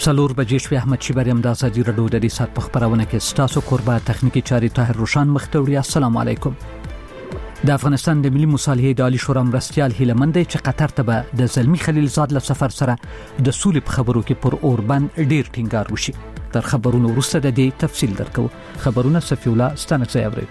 څلور بجې شوې. احمد شیبریم د ازادي راډیو د ریسات په خبرونه کې ستاسو قربا تخنیکی چاري طاهر روشان مختوري. السلام علیکم. د افغانستان د ملي مصالحې د عالی شورا مرستیال هیلمند چې قطر ته به د زلمی خلیلزاد له سفر سره د سولې په خبرو کې پر اوربند ډیر ټینګار وشي. تر خبرونو وروسته د دې تفصیل درکو. خبرونه صفی الله ستانه ځای.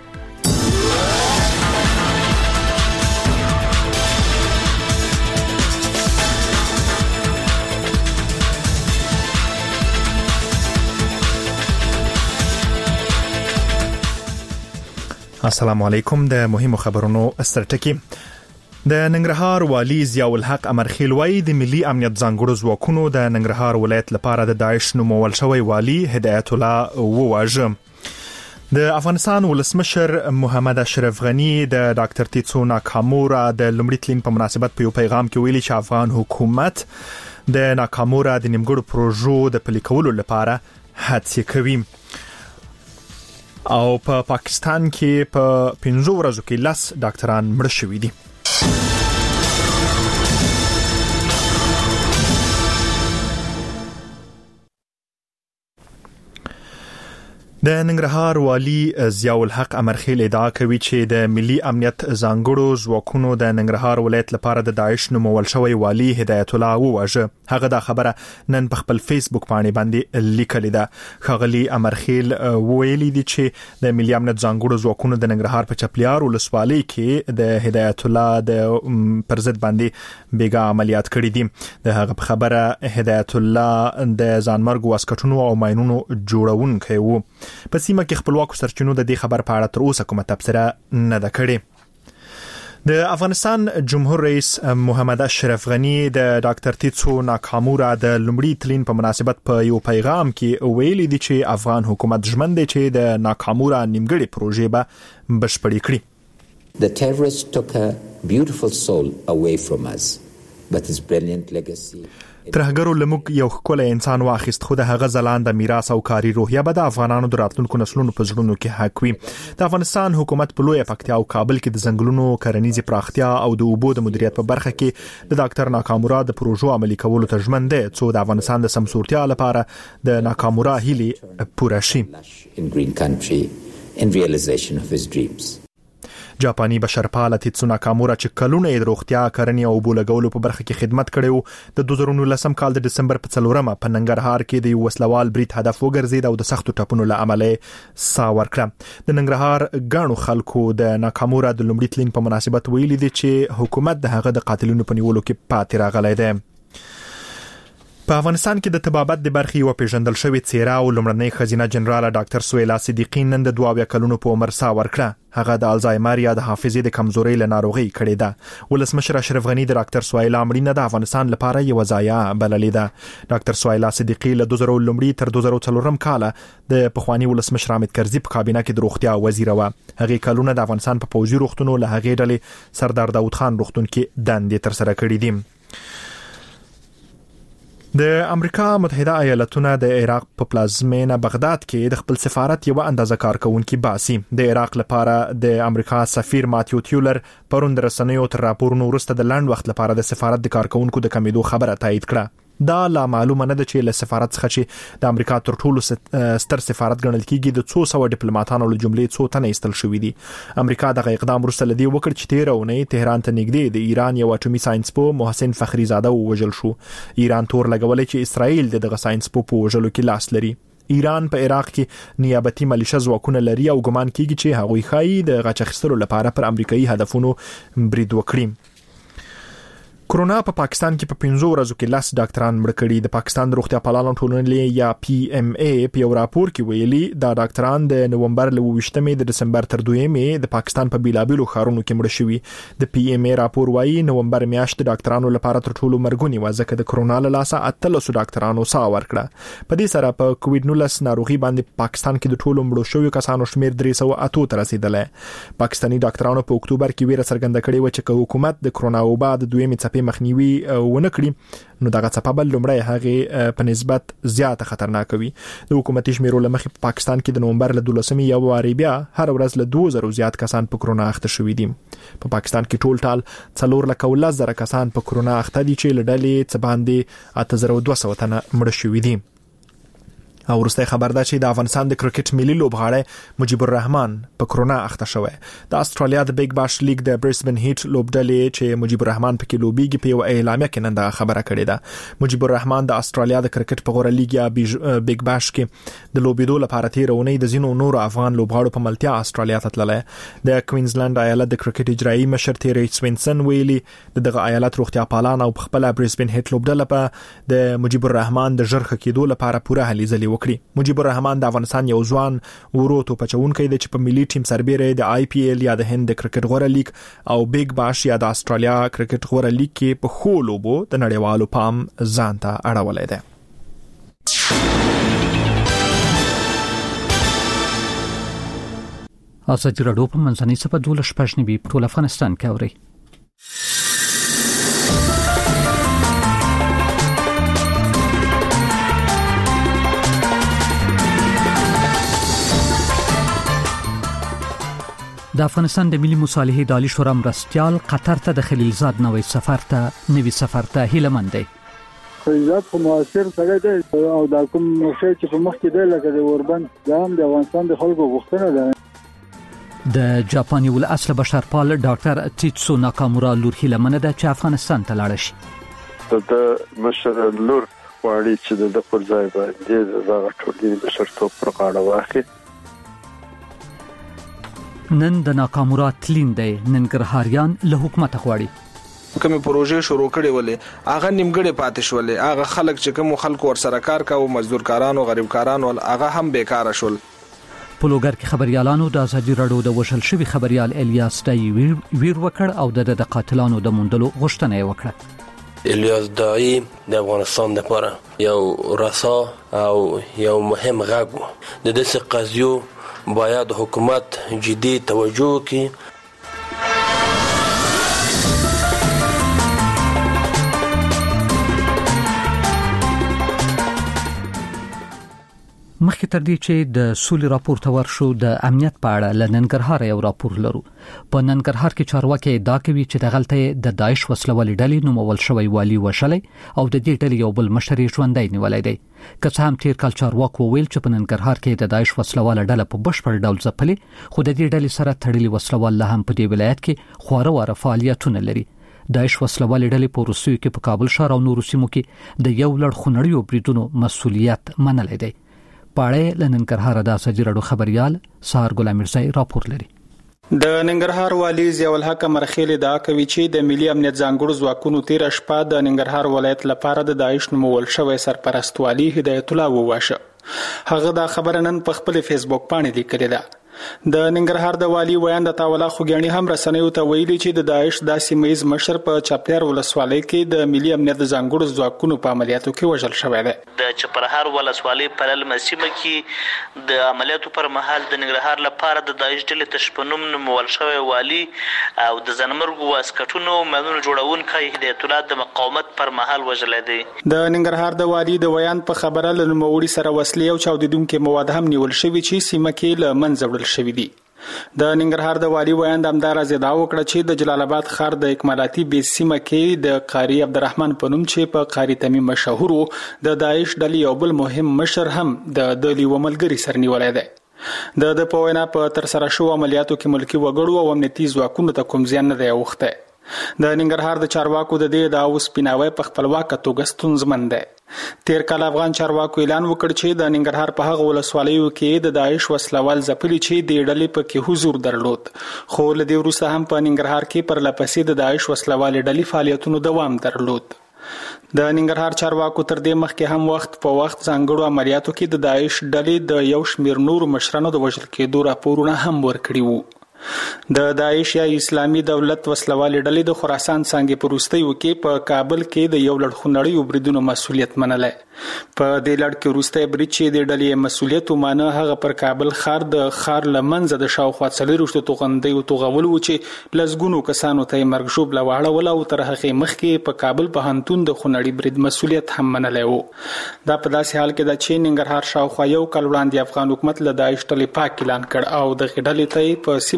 السلام علیکم. د مهمو خبرونو سترټکی. د ننګرهار والی ضیاء الحق امرخیل وایي د ملي امنیت ځانګړو ځواکونو د ننګرهار ولایت لپاره د داعش نومول شوی والی هدایت الله وواژه. د افغانستان ولسمشر محمد اشرف غنی د ډاکټر تیتسو ناکامورا د لومړي تلین په مناسبت په یو پیغام کې ویلي چې افغان حکومت د ناکامورا د نیمګړو پروژو د پلي کولو لپاره هڅې کوي. او په پاکستان کې په 15 ورځو کې 10 ډاکټران مړ شوي دي. د ننګرهار والی ضیاء الحق امرخیل ادعا کوي چې د ملي امنیت ځانګړو ځواکونو د ننګرهار ولایت لپاره د داعش نومول شوی والی هدایت الله وواژه. هغه د خبره نن په خپل فیسبوک باندې لیکلې ده. ښاغلي امرخیل ویلي دي چې د ملي امنیت ځانګړو ځواکونو د ننګرهار په چپلیار ولسوالۍ کې د هدایت الله د پر ضد باندې بیګا عملیات کړي دي. د هغه په خبره هدایت الله د ځانمرګ واسکټونو او ماينونو جوړونکی وو. په سیمه کې خپلواکو سرچینو د دې خبر په اړه تر اوسه کومه تبصره نه ده کړې. د افغانستان جمهور رئیس محمد اشرف غنی د ډاکټر تیتسو ناکامورا د لومړي تلین په مناسبت په یو پیغام کې ویلي دي چې افغان حکومت ژمن دی چې د ناکامورا نیمګړې پروژې به بشپړې کړي. The terrorists took a beautiful soul away from us, but his brilliant legacy. ترهګرو لموږ یو ښکلی انسان واخیست، خو د هغه ځلانده میراث او کاري روحیه به د افغانانو د راتلونکو نسلونو په زړونو کې حق وي. د افغانستان حکومت په لویه پکتیا او کابل کې د ځنګلونو کرنیزې پراختیا او د اوبو د مدیریت په برخه کې د ډاکټر ناکامورا د پروژو عملي کولو ته ژمن دی، څو د افغانستان د سمسورتیا لپاره د ناکامورا هیلې پوره شي. جاپاني بشرپاله تیتسو ناکامورا چې کلونه د روغتیا کرنې او اوبو لګولو په برخه کې خدمت کړی و، د 2019 کال د دسمبر په 4مه په ننګرهار کې د یو وسلوال برید هدف وګرځید او د سختو ټپونو له امله سا ورکړه. د ننګرهار ګڼو خلکو د ناکامورا د لومړي تلین په مناسبت ویلي دي چې حکومت د هغه د قاتلینو په نیولو کې پاتې راغلی دی. په افغانستان کې د طبابت د برخې یو پیژندل شوی څیره او لومړنۍ خزینه جنرال ډاکټر سویلا صدیقی نن د 22 کلونو په عمر سا ورکړه. هغه د الزایمر یا د حافظې د کمزورۍ له ناروغۍ کړې ده. ولسمشر اشرف غنی د ډاکټر سویلا مړینه د افغانستان لپاره یو ضایعه بللې ده. ډاکټر سویلا صدیقی له 2000 تر 2004 کال د پخوانی ولسمشر حامد کرزي په کابینه کې د روغتیا وزیر و. هغه کلونه د افغانستان په پوځي روغتونو له هغې ډلې سردار داود خان روغتون کې دندې تر سره کړې دي. د امریکا متحده ایالاتونه د عراق په پلازمینه بغداد کې د خپل سفارت یو اندازه کارکونکي باسي. د عراق لپاره د امریکا سفیر ماتیو تیولر پرون د رسنیو تر راپورونو وروسته د لاند وخت لپاره د سفارت د کارکونکو د کمیدو خبره تایید کړه. دا لا معلومه نه ده چې له سفارت څخه چې د امریکا تر ټولو ستر سفارت ګڼل کیږي د 200 ډیپلوماټانو له جملې 2 تنه ایستل شوې دي. امریکا دغه اقدام وروسته لدی وکړ چې 13 اونۍ تهران ته نږدې د ایران یو اټومي ساينسپو محسن فخریزاده وژل شو. ایران تور لګولې چې اسرائیل دغه ساينسپو په وژلو کې لاس لري. ایران په عراق کې نیابتي ملیشه ځواکونه لري او ګمان کیږي چې هغوی خایي د غچ اخیستلو لپاره پر امریکایي هدفونو برید وکړي. کرونا په پاکستان کې په 15 ورځو کې 10 ډاکټران مړ کړي. د پاکستان د روغتیا پالانو ټولنې یا PMA په یو راپور کې ویلي دا ډاکټران د نومبر له 28مې د دسمبر تر 2مې د پاکستان په بیلابیلو ښارونو کې مړ شوي. د PMA راپور وایي نومبر میاشت د ډاکټرانو لپاره تر ټولو مرګونی و، ځکه د کرونا له لاسه 13 ډاکټرانو سا ورکړه. په دې سره په کووډ-19 ناروغي باندې پاکستان کې د ټولو مړو شویو کسانو شمیر 308 ته رسیدلی. پاکستاني ډاکټرانو په اکتوبر کې ویره څرګنده کړې و چې حکومت د کرونا وبا د 2مې څپې مخنیوي ونه کړي نو دغه څپه بل لومړی هغه په نسبت زیاته خطرناک وي. د حکومتي شمیرو لمخې په پاکستان کې د نومبر له 12مې یو واری بیا هر ورځ له 2000 زیات کسان په کرونا اخته شوي دي. په پاکستان کې ټول ټال 4,10,000 کسان په کرونا اخته دي چې لډلې څه باندې 8200 تنه مړ شوي دي. او ورسته خبر ده چې د افغانستان د کرکټ ملي لوبغاړی مجيب الرحمن په کرونا اخته شوی. د استرالیا د بیگ باش لیگ د برسبن هیټ لوبډلې چې مجيب الرحمن پکې لوبيږي په یو اعلامیه کې نن دا خبره کړې ده. مجيب الرحمن د استرالیا د کرکټ په غوړه لیگ یا بیگ باش کې د لوبېدو لپاره تیرونی د زینو نور افغان لوبغاړو په ملتیا استرالیا ته تللی. د کوینزلند ایالت د کرکټ اجرایی مشر تیری سوینسن ویلي دغه ایالت روغتیا پالان او خپل برسبن هیټ لوبډله په د مجيب الرحمن د ژر کېدو لپاره پوره هلې ځلې وکړي. مجيب الرحمن د افغانستان یو ځوان وروته پچونکی دی چې په ملي ټیم سربېره د آی پی ایل یا د هند د کرکټ غوړه لیگ او بیگ باش یا د استرالیا کرکټ غوړه لیگ کې په خو لوبو د نړیوالو پام ځان ته اړولې ده. ازادي راډیو په منځنۍ صفحه 12 په ټول افغانستان کې اوري. د افغانستان د ملي مصالحې د عالی شورا مرستیال قطر ته د خلیلزاد نوې سفر ته هیلمند دی. خلیلزاد په موثر سره دی او د کوم شی چې په مخ کې دی لکه د اوربند دا هم د افغانستان د خلکو غوښتنه ده. د جاپاني ول اصل بشرپال ډاکټر تیتسو ناکامورا لور هیلمند ده چې افغانستان ته لاړ شي. د مشر لور واړي چې د پر ځای باندې زغه ټولې بشرتوب پر غاړه واخلي. نن د ناکامورا تلین دی ننګرهاریان له حکومت غواړي کومه پروژې شروع کړې ولې هغه نیمګړې پاتې شولې هغه خلک چې کوم خلکو ور سره کار کاوه مزدور کارانو غریب کارانو هغه هم بیکاره شول. په لوګر کې خبريالانو د ازادي راډیو د وشل شوی خبريال الیاس دای ویر وکړ او د قاتلانو د موندلو غوښتنه وکړه. الیاس دای د افغانستان لپاره یو رسا او یو مهم غږ د دې قضیو باید حکومت جدي توجه وکړي. مخکې تر دې چې د سولې راپور ته ورشو د امنیت په اړه لننګرهار یو راپور لرو. په ننګرهار کې چارواکي ادعا کوي چې د غلطۍ د داعش وسلوالې ډلې نومول شوی والی وشلې او د دې ډلې یو بل مشر ژوندۍ نیولای دی. که څه هم تیر کال چارواکو ویل چې په ننګرهار کې د داعش وسلواله ډله په بشپړ ډول ځپلې خو د دې ډلې سره تړلي وسلوال له هم په دې ولایت کې خواره واره فعالیتونه لري. داعش وسلوالې ډلې په روسیې کې په کابل ښار او نورو سیمو کې د یو لړ خونړیو بریدونو مسؤلیت منلای دی. پاړې لننګرهار د ازادي راډیو خبريال سار ګلام مرزای راپور لري. د ننګرهار والی ضیاء الحق مرخیل دا کوي چې د ملي امنیت ځانګړو ځواکونو تیر شپه د ننګرهار ولایت لپاره د داعش نومول شوی سرپرست والی هدایت الله وواشه. هغه دا خبره نن په خپل فیسبوک باندې لیکلې ده. د ننګرهار د والی ویان د تاولا خوګانی هم رسنیو ته ویلي چې د داعش د سیمایز مشر په چاپیار ولسوالۍ کې د ملي امنیت ځانګړو ځواکونو په عملیاتو کې وژل شوی دی. د چپرهار ولسوالۍ په لمسیمه کې د عملیاتو پر مهال د ننګرهار لپاره د داعش ډلې تشپنوم نومول شوی والی او د ځنمرګو واسکټونو مانونو جوړونکي هدایت الله د مقاومت پر مهال وژل دی. د ننګرهار د والی د ویان په خبره له نوموړي سره وسلې او چاودیدونکو مواد هم نیول شوی چې سیمه کې له منځه وړل شوی دي. د ننګرهار د والی ویان د امدار ازدا وکړه چې د جلال آباد ښار د اکمالاتي بیس سیمه کې د قاری عبدالرحمن پنوم چې په قاری تمیم مشهور د داعش ډلې یو بل مهم مشر هم د دلی وملګری سر نیولای دی. د پوینا په تر سره شو عملیاتو کې ملکی وګړو او امنیتي ځواکونو ته کوم زیان نه دی اوخته. د ننګرهار د چارواکو د دې د اوس پیناوي په خپلواک توګه ستونزمن دی. تیر کال افغان چارواکو اعلان وکړ چې د ننګرهار په هغه ولسوالیو کې د داعش وسلوال ځپلي چې د ډلې په کې حضور درلود خو له دې وروسته هم په ننګرهار کې پر لپسې د داعش وسلوال ډلې فعالیتونو دوام درلود. د ننګرهار چارواکو تر دې مخکې هم وخت په وخت ځانګړو عملیاتو کې د داعش ډلې د یو شمیر نور مشرانو د وژل کېدو راپورونه هم ورکړي وو. د داعش یا اسلامي دولت وسلوالې ډلې د خراسان څنګه پروستیو کې په کابل کې د یو لړ خونړیو بریدونو مسؤلیت منله. په دې لړ کې وروسته برید چې د ډلې مسؤلیت ومانه هغه پر کابل ښار د ښار لمنځه د شاوخوا 40 توغندۍ او توغول و چې لزګونو کسانو ته مرګ شوب لواړه او تر هغه مخکې په کابل په هنتون د خونړی برید مسؤلیت هم منله و. دا په داسې حال کې د چې ننګرهار شاوخوا یو کال وړاندې افغان حکومت له داعش ډلې پاک اعلان کړ او د ډلې ته په سیمه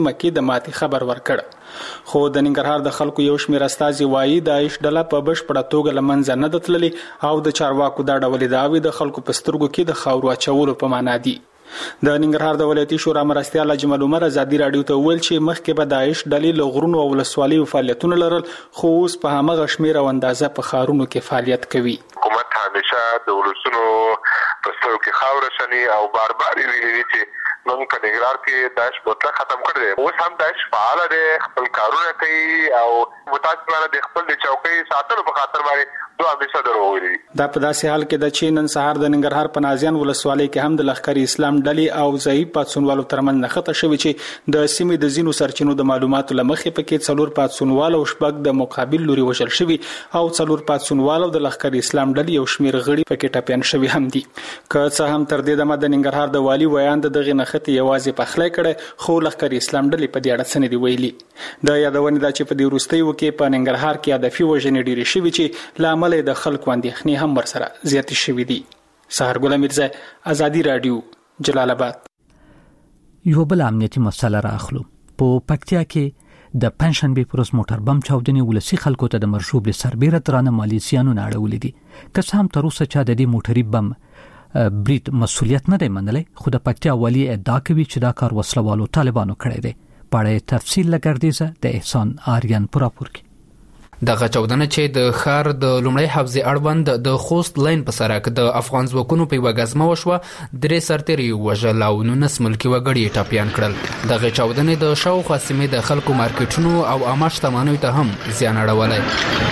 سیمه کې د ماتې خبر ورکړ خو د ننګرهار د خلکو یو شمېر استازي وایي داعش ډله په بشپړه توګه له منځه نه ده تللې او د چارواکو دا ډول ادعاوې د خلکو په سترګو کې د خاورو اچولو په معنا دي د ننګرهار د ولایتي شورا مرستیال اجمل عمر ازادي رادیو ته ویل چې مخکې به داعش ډلې له غرونو او ولسوالیو فعالیتونه لرل خو اوس په همغه شمېر او اندازه په ښارونو کې فعالیت کوي. حکومت همیشه د ولسونو په سترګو کې خاوره شني او بار بار ویلي چې موږ په ننګرهار کې داعش مطلق ختم کړی دی. اوس هم داعش فعال دی، خپل کارونه کوي او متاسفانه د خپل د چوکۍ ساتلو په خاطر باندې دوه همیشه دروغ. دا په داسې حال کې د چې نن سهار د ننګرهار په نازیان ولسوالۍ کې هم د لښکر اسلام ډلې او ضعیف پاتسونوالو ترمنځ نښته شوې چې د سیمې د ځینو سرچینو د معلوماتو له مخې پکې 4 پاتسونوال او شپږ د مقابل لوري وژل شوي او 4 پاتسونوال او د لښکر اسلام ډلې یو شمېر غړي پکې ټپیان شوي هم دي. که څه هم تر دې دمه د ننګرهار د والي ویان دغه نښتې یوازې پخلی کړی خو لښکر اسلام ډلې په دې اړه څه نه دي ویلي. د یادونې دا چې په دې وروستیو کې په ننګرهار کې هدفي وژنې ډېرې شوي چې له امله د خلکو اندېښنې هم ورسره زیاتې شوي دي. سهار ګل میرزا، ازادي رادیو، جلال آباد. یو بل امنیتي مسله راخلو. په پکتیا کې د پنځشنبه پر ورځ موټر بم چاودنې ولسی خلکو ته د مرشوب لسربېره درانه مالی زیانونه اړولې دي. که څه هم تر اوسه چا د دې موټري بم برید مسؤلیت نه دی منلی، خو د پکتیا والی ادعا کوي چې دا کار وسلوالو طالبانو کړی دی. په تفصیل لګردیزه د احسان آریان پر راپور کې. دغه چاودنه چې د ښار د لومړی حوزې اړوند د خوست لاین په سرک د افغان ځواکونو په یوه ګزمه وشوه، 3 سرتېري وژل او 19 ملکي وګړي ټپیان کړل. دغه چاودنې د شاوخوا سیمې د خلکو مارکیټونو او عامه شتمنیو ته هم زیان اړولی.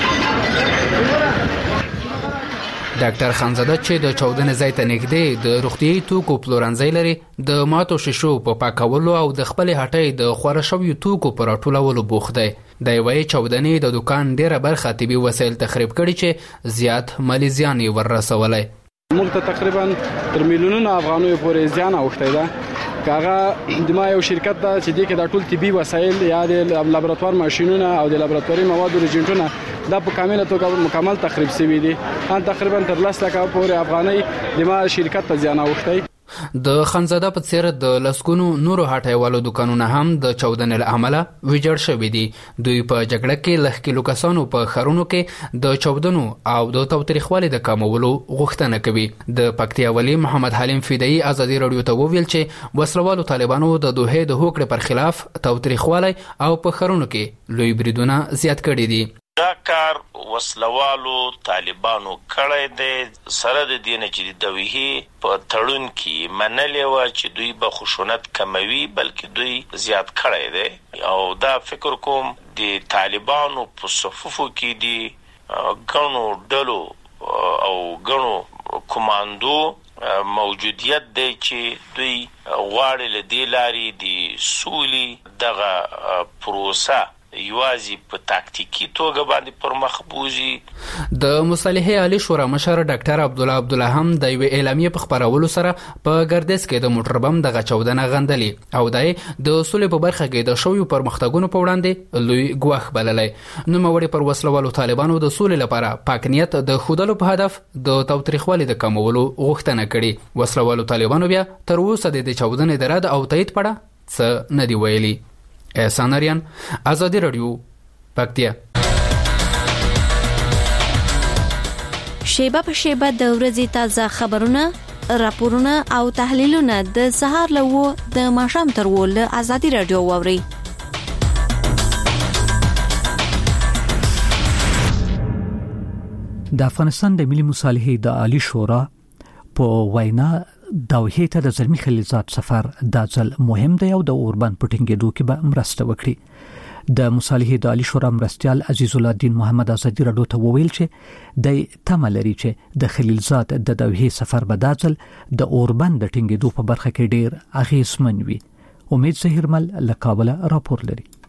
ډاکټر خانزاده چې د چاودنې ځای ته نږدې د روغتیايي توکو پلورنځی لري، د ماتو شیشو په پاکولو او د خپلې هټۍ د خواره شویو توکو په راټولولو بوخت دی. د یوې چاودنې د دوکان ډیره برخه طبي وسایل تخریب کړي چې زیات مالی زیان یې وررسولی. موږ ته تقریبا تر میلیونونو افغانیو پورې زیان اوښتی ده. کاغه د ما یو شرکت ده چې دې کې د ټول طبي وسایل یا د لابراتوار ماشینونه او د لابراتواري موادو رجنټونه دا په کامله توګه مکمل تخریب شوي دي. ان تقریبا تر 10 لک پورې افغاني د ما شرکت ته زیان اوښتی. د خانزاده په څیر د لسګونو نورو هټیوالو دکانونه هم د چاودنې له امله ویجاړ شوي دي. دوی په جګړه کې لږ کیلو کسانو په ښارونو کې د چاودنو او د تاوتریخوالي د کمولو غوښتنه کوي. د پکتیا والي محمد حلیم فدایي ازادي رادیو ته وویل چې وسلوالو طالبانو د دوحې د هوکړې پر خلاف تاوتریخوالی او په ښارونو کې لوی بریدونه زیات کړي دي. دا کار وسلوالو طالبانو کړی دی سره د دې نه چې د دوحې په تړون کې منلې وه چې دوی به خشونت کموي، بلکې دوی زیات کړی دی. او دا فکر کوم د طالبانو په صفوفو کې دي ګڼو ډلو او ګڼو کماندو موجودیت دی چې دوی غواړي له دې لارې د سولې دغه پروسه یوازې په تاکتیکی توګه باندې پر مخ بوزي. د مصالحې عالی شورا مشر ډاکټر عبدالله هم د یو اعلامیه په خبرولو سره په ګردیز کې د موټر بم دغه چاودنه غندلي او دای د سولې په برخه کې د شویو پرمختګونو په وړاندې لوی ګواښ بللی. نوموړي پر وسلوالو طالبانو د سولې لپاره پاک نیت د ښودلو په هدف د تاوتریخوالي د کمولو غوښتنه کړې. وسلوالو طالبانو بیا تر اوسه د چاودنې د رد او تایید په اړه څه نه دي ویلي. احسان آریان، ازادي رادیو، پکتیا. شیبه په شیبه د ورځې تازه خبرونه، راپورونه او تحلیلونه د سهار له د ماښام تر له ازادي رادیو واوري. د افغانستان د ملي مصالحې د عالی شورا په وینا دوحې ته د زلمی خلیلزاد سفر د ځل مهم دی او د اوربند پټینګېدو کې به مرسته وکړي. د مصالحې د عالی شورا مرستیال عزیز الله الدین محمد ازادي رادیو ته وویل چې د تمه لري چې د خلیلزاد د دوحې سفر به د ځل د اوربند د ټینګېدو په برخه کې ډیر اغیزمن وي. امید زهیرمل له کابل راپور لري.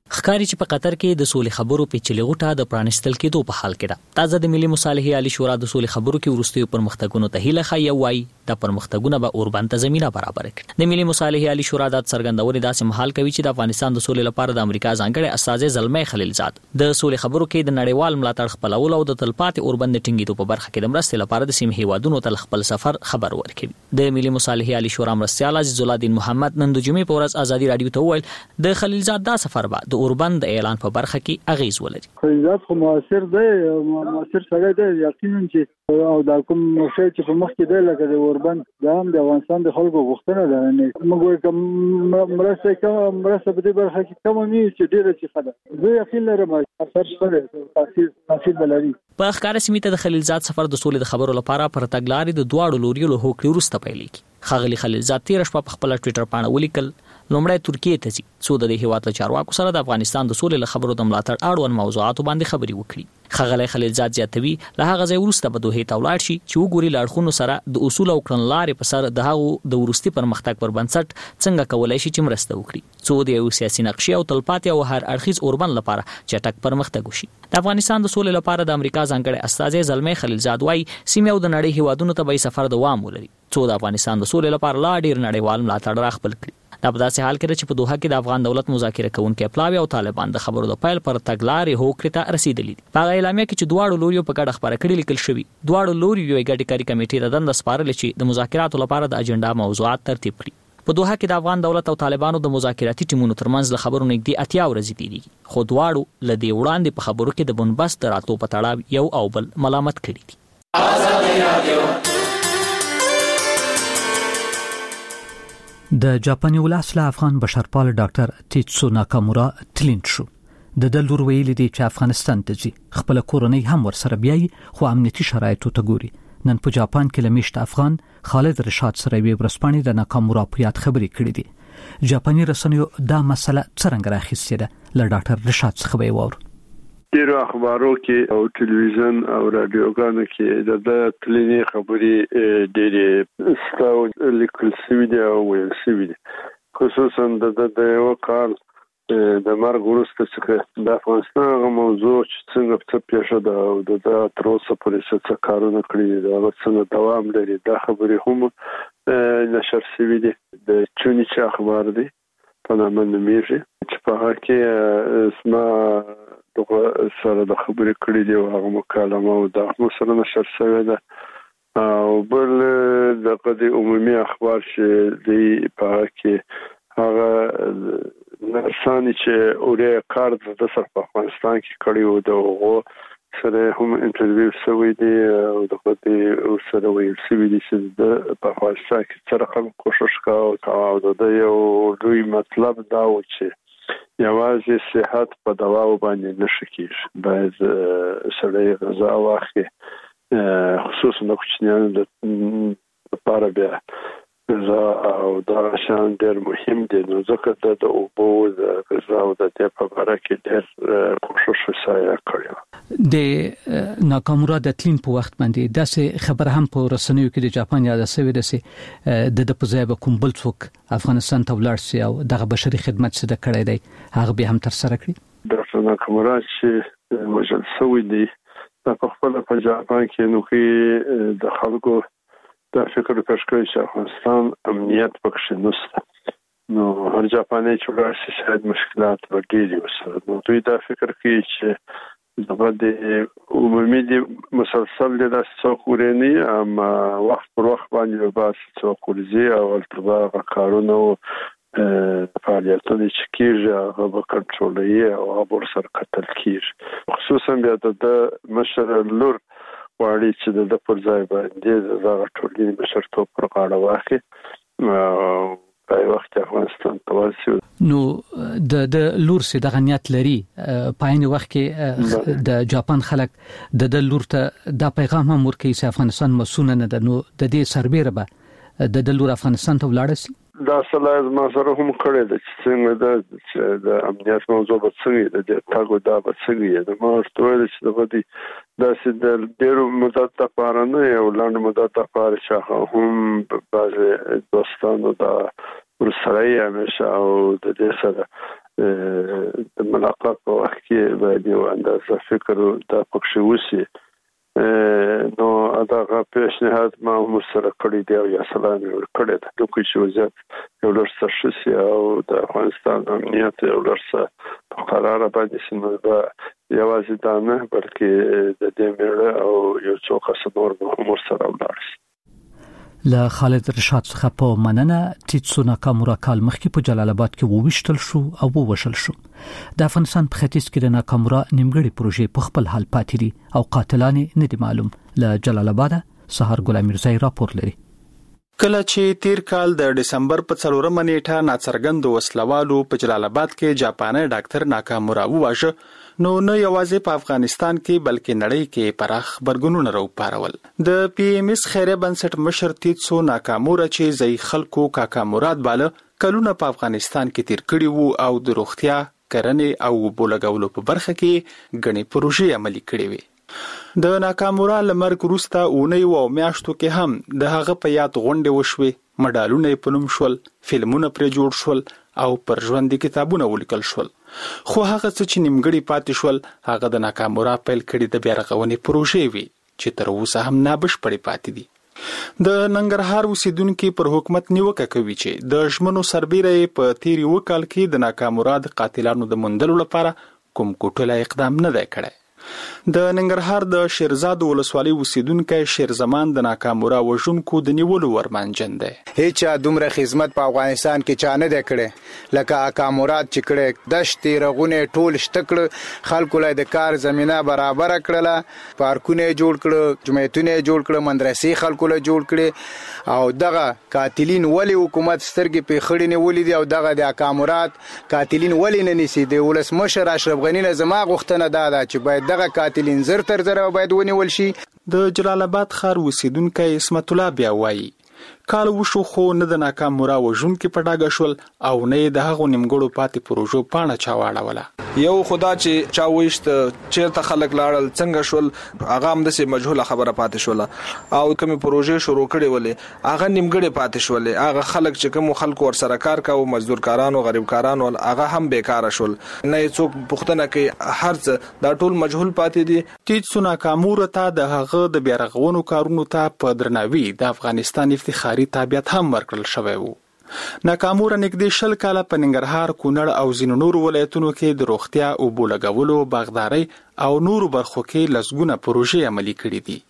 ښکاری چې په قطر کې د سولې خبرو پیچلې غوټه د پرانستل کېدو په حال کې ده. تازه د ملي مصالحې عالی شورا د سولې خبرو کې ورستیو پرمختګونو ته هیله ښیي وایي د پرمختګونو به اوربند ته زمينه برابر کړي. د ملي مصالحې عالی شورا د څرګندونې داسې محل کوي چې د افغانستان د سولې لپاره د امریکا ځانګړي استازي زلمي خلیلزاد د سولې خبرو کې د نړیوال ملاتړ خپلولو او د تلپاتې اوربند ټینګېدو په برخه کې د مرستې لپاره د سیمې هیوادونو ته خپل سفر خبر ورکړي. د ملي مصالحې عالی شورا مرستیال عزیز الله الدین محمد نن د جمعې په ورځ ازادي رادیو ته وویل د خلیلزاد دا سفر به د اوربند اعلان په برخه کې اغیز ولري. خلیلزاد خو موثر سره دی یقینا چې او دا کوم شی چې په مخ کې دی لکه د اوربند دا هم د افغانستان د خلکو غوښتنه ده. موږ کوم مرسته په دې برخه کې کوم نه چې ډیره چې خاله زه یقین لرم اثر شته تاثیر بلري. په ښکار سیمه ته د خلیلزاد سفر د سولې د خبرو لپاره پر تګلارې د دواړو لوري له هوکړې وروسته پیلېږي. خاغلی خلیلزاد تیر شپه په خپل ټوئیټر باندې ولیکل لومړی ترکیه ته ځي څو د هیواد له چارواکو سره د افغانستان د سولې له خبرو د ملاتړ اړوند موضوعاتو باندې خبرې وکړي. خاغلی خلیلزاد زیاتوي له هغه ځای وروسته به دوه ته ولاړ شي چې وګوري لاړخونو سره د اصول او کړنلارې په سر د هغو د ورستي پرمختګ پر بنسټ څنګه کولای شي چې مرسته وکړي څو د یو سیاسي نقشې او تلپاتې او هر اړخیز اوربند لپاره چټک پرمختګ وشي. د افغانستان د سولې لپاره د امریکا ځانګړي استازي زلمي خلیلزاد وايي سیمه او د نړۍ هیوادونو ته به سفر دوام ولري څو د افغانستان د سولې لپاره لا ډیر نړیوال ملاتړ راخپل کړي. دا په داسې حال کې چې په دوحه کې د افغان دولت مذاکره کوونکي پلاوی او طالبان د خبرو د پایل پر تګلارې هوکړې ته رسیدلي دي. په اعلامیه کې چې دواړو لوريو په ګډه خبره کړې لیکل شوی دواړو لوريو یو ګډي کاری کمیټې ته دنده سپارلې چې د مذاکراتو لپاره د اجنډا موضوعات ترتیب کړي. په دوحه کې د افغان دولت او طالبانو د مذاکراتي ټیمونو ترمنځ له خبرو نږدې 80 ورځې تیریږي خو دواړو له دې وړاندې په خبرو کې د بنبست راتلو په تړاو یو او بل ملامت کړي دي. د جاپاني ولسله افغان بشرپال ډاکټر تیتسو ناکامورا تلینټ شو. د لور ویلي دی چې افغانستان ته ځي خپل کورنۍ هم ورسره بیاي خو امنیتي شرایطو ته ګوري. نن په جاپان کې لمیشت افغان خالد رشاد سره وی ورسپانې د ناکامورا په یاد خبرې کړې دي. جاپاني رسنیو دا مسله څنګه راخیستې ده له ډاکټر رشاد څخه به وور. ډیرو اخبارو کې او ټلویزیون او رادیوګانو کې د تلینی خبرې ډېرې ستاو لیکل شوي دي او ویل شوي دي خصوصا د یو کال د مرګ وروسته څخه د افغانستان هغه موضوع چې څنګه په پیښه ده او د تر اوسه پورې څه کارونه کړي دي هغه څنګه دوام لري دا خبرې هم نشر شوي دي. د چونیچ اخبار دي په نامه نومیږي چې په هغه کې اسما دغه سره د خبرې کړې دي او هغه مکالمه او د احمد سره نشر شوی ده او بل د عمومي اخبار چې دی په کې هغه نرسانی چې اورې کار د سر په افغانستان کې کړی و دغه سره هم انټرویو شوی دی او دغه سره ویل شوی دی چې د په افغانستان کې څرخه کوشش کاوه او د یو دوی مطلب دا و چې یوازې صحت په دوا باندې نشي کېږي باید سړی غذا واخلي خصوصا د کوچنیانو لپاره بیا غذا او دا شان ډېر مهم دي نو ځکه د اوبو د غذا او د دې په اړه کې ډېر کوشش وسایه کړی. د ناکامورا د تلین په وخت باندې داسې خبر هم په رسنیو کې د جاپان یاد شوی ده چې د پوزای به کوم بل څوک افغانستان ته ولاړ شي او دغه بشري خدمت څه د کړی دی هغه به هم تر سره کړی. د ناکامورا چې وجل شوی دی په خپل په جاپان کې نو کې د خلکو دا فکر پښکوي چې افغانستان امنیت پکښې نشته نو هر جاپاني چې ورسې شاید مشکلات ورډېری وسره نو دوی دا فکر کوي چې دغه د عمومي دي مسلسل د څوک ورني اما وخت پر وخت باندې به څوک ورزي او البته کارونه فعالیتونه چې کیږي هغه به کنټرولوي او هغه سره قتل کیږي خصوصا بیا د مشر لور واړي چې د پر ځای باندې د ټولنې بشرتوب پر غاړه واخلي او په وخت افغانستان ته ورسي نو د لور سي د غنیت لري په عین وخت کې د جاپان خلک د لور ته د پیغام هم ورکړي چې افغانستان مسونه نه ده نو د دې سربېره به د لور افغانستان ته ولاړ شي. دا سلایز ما سره هم کړی د څنګه د امنیت موضوع په څنګه د تاګو دا په څنګه د ما ورته چې د غدي داسې د ډیرو مدت لپاره نه یو لاندې مدت لپاره چې هم په بعض دوستانو دا ورسره یې همیشه او د دې سره د ملاقات په وخت کې باید یو اندازه فکر دا پکښې وشي. نو دا پیشنهاد ما هم سره کړی دی او یا سلام کړی دی چې وضعیت یو لږ څه ښه شي او د افغانستان امنیت یو لږ څه په قراره باندې شي. نو دا یوازې دا نه بلکې د دې میړه او یو څو کس نور هم ورسره ولاړ شي. له خالد رشاد څخه په مننه تیتسو ناکامورا کال مخکې په جلال آباد کې وویشتل شو او ووژل شو. د افغانستان په ختیځ کې د ناکامورا نیمګړې پروژې په خپل حال پاتې دي او قاتلان نه دي معلوم. له جلال آباد سحر ګل امیرزای راپور لري. کله چې تیر کال د دسمبر په 4 نیټه ناڅرګند وسلوالو په جلال آباد کې جاپاني ډاکټر ناکامورا وواژه، نو نه یوازې په افغانستان کې بلکې نړۍ کې پراخ خبرګونونه راوپارول. د پی ام اس خیریه بنسټ مشر تیتسو ناکامورا چې ځای خلکو کاکا مراد باله کلونه په افغانستان کې تیر کړي وو او د روغتیا، کرنې او بولګولو په برخه کې غني پروژې عملي کړې وي. د ناکامورا لمرګ وروسته اونۍ او میاشتو کې هم د هغه په یاد غونډې وشوي، مډالونه په نوم شول، فلمونه پرې جوړ شول او پر ژوند کتابونه ولیکل شول. خو هغه څه چې نیمګړي پاتې شول هغه د ناکامورا پیل کړي د بیا رغونې پروژې وي چې تر اوسه هم نابشپړې پاتې دي. د ننګرهار اوسیدونکو پر حکومت نیوکه کوي چې د ژمنو سربېره په تیری وکال کې د ناکامورا د قاتلانو د موندلو لپاره کوم کوټله اقدام نه دی کړی. د ننګرهار د شیرزاد ولسوالۍ اوسیدونکو شیرزمان د ناکامورا وژونکو د نیولو ورمانجن دی. هیڅ دومره خدمت په افغانستان کې چا نه دی کړی لکه اکامورات چې کړی. دشتې رغونه ټول شته کړ، خلکو له د کار زمينه برابر کړله، پارکونه جوړ کړ، جمعیتونه جوړ کړ، مدرسې خلکو له جوړ کړي. او دغه قاتلین ولی حکومت سترګې په خړې نه ولیدي او دغه د اکامورات قاتلین ولی نه نسی دی. ولسمشر اشرف غنی نه زما غوښتنه ده چې باید دغه قاتلین زر تر زر باید ونیول شي. د جلال آباد ښار اوسیدونکو اسمت الله بیا وایي کال وشو خو نه د ناکامورا وژونکو په ډاګه شول او نه د هغو نیمګړو پاتې پروژو پاڼه چا واړوله. یو خدا چې چا وښت چیرته خلک لاړل څنګه شول هغه هم د مجهوله خبره پاتې شول او کوم پروژې شروع کړي ولې هغه نیمګړې پاتې شول. هغه خلک چې کوم خلکو ور سره کار کاوه، مزدور کارانو، غریب کارانو، هغه هم بیکاره شول. نه څوک پوښتنه کوي، هرڅ دا ټول مجهول پاتې دي. تیتسو ناکامورا ته د هغه د بیا رغونو کارونو ته په درناوي د افغانستان افتخاري تابعیت هم ورکړل شوی وو. ناکامورا نږدې 20 کاله په ننګرهار، کونړ او ځینو نورو ولایتونو کې د روغتیا او بولګولو، باغداري او نورو برخو کې لسګونه پروژې عملي کړې دي.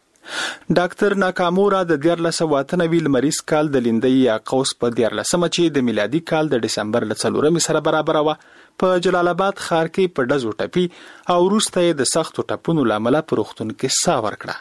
ډاکټر ناکامورا د 1998 لمریز کال د لیندۍ یا قوس په 14 چې د میلادي کال د دسمبر ل 4 سره برابر و په جلال آباد ښار کې په ډزو ټپي او وروسته د سختو ټپونو لامل په روغتون کې ساه ورکړه.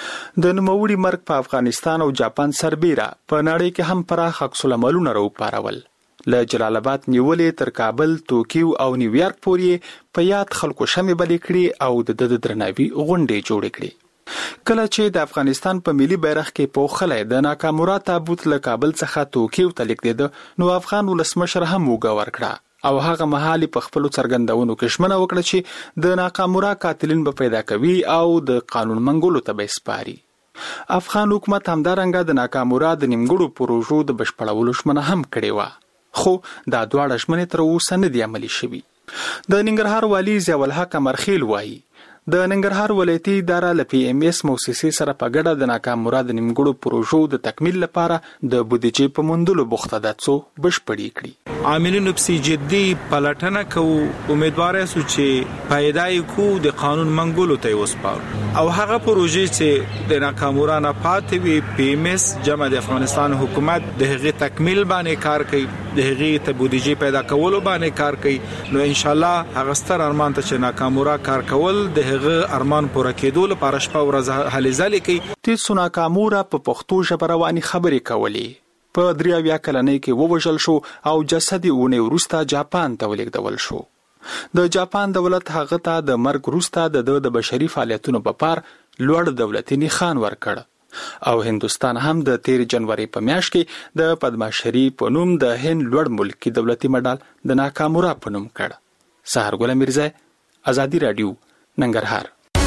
د نوموړي مرګ په افغانستان او جاپان سربېره په نړۍ کې هم پراخ عکس العملونه راوپارول. له جلال آباد نیولې تر کابل، توکیو او نیویارک پورې په یاد خلکو شمې بلې کړي او د درناوي غونډې جوړې کړي. کله چې د افغانستان په ملي بیرغ کې پوښلې د ناکامورا تابوت له کابل څخه توکیو ته لیږدېده، نو افغان ولسمشر هم وګه ورکړه او هغه مهال په خپل څرګندونو کې ژمنه وکړه چې د ناکامورا قاتلین به پیدا کوي او د قانون منګولو ته به سپاري. افغان حکومت همدارنګه د ناکامورا د نیمګړو پروژو د بشپړولو ژمنه هم کړې وه، خو دا دواړه ژمنې تر اوسه نه دي عملي شوي. د ننګرهار والي ضیاء الحق امرخیل وایي د ننګرهار ولایتي اداره له پی ام اس موسسې سره په ګډه د ناکامورا د نیمګړو پروژو د تکمیل لپاره د بودیجې په موندلو بوخته ده څو بشپړې کړي. عاملینو په جدي پلټنه کوو، امیدوار یو چې پیدای کو د قانون منګولو ته وسپارو او هغه پروژې چې د ناکامورا نه پاتې وي پی ام اس جمع د افغانستان حکومت د هغې تکمیل باندې کار کوي، د هغې ته بودیجې پیدا کولو باندې کار کوي. نو ان شاء الله هغه ستر ارمان ته چې ناکامورا کار کول د هغه ارمان پوره کېدو لپاره شپه ورځ هلې ځلې کوي. تیتسو ناکامورا په پښتو ژبه رواني خبرې کولې. په 83 کلنۍ کې ووژل شو او جسد یې اونۍ وروسته جاپان ته ولېږدول شو. د جاپان دولت هغه ته د مرګ وروسته د بشري فعالیتونو په پار لوړ دولتي نښان ورکړ او هندستان هم د 13 جنوري په میاشت کې د پدماشري په نوم د هند لوړ ملکی دولتي مډال د ناکامورا په نوم کړ. سحر ګل میرزای، آزادی رادیو، ننګرهار.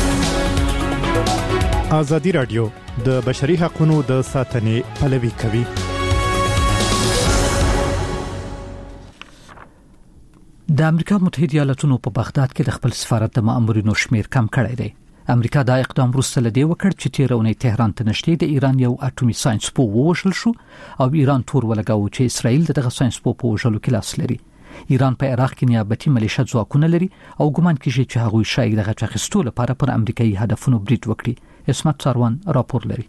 آزادی رادیو د بشري حقوقو د ساتنې پلوي کوي. د امریکا متحده ایالاتونو په بغداد کې د خپل سفارت د مامورینو شمیر کم کړی دی. امریکا دا اقدام وروسته لدی وکړ چې تیرونه تهران ته نشټي د ایران یو اټومي ساينس پو ووشل شو او ایران تور ولګاو چې اسرائیل دغه ساينس پو په وژلو کې لاس لري. ایران په عراق کې نیابتي ملیشه ځواکونه لري او ګومان کیږي چې هغوی شاید دغه چاخستو لپاره پر امریکایي هدفونو برید وکړي. اسمت ساروان راپور لري.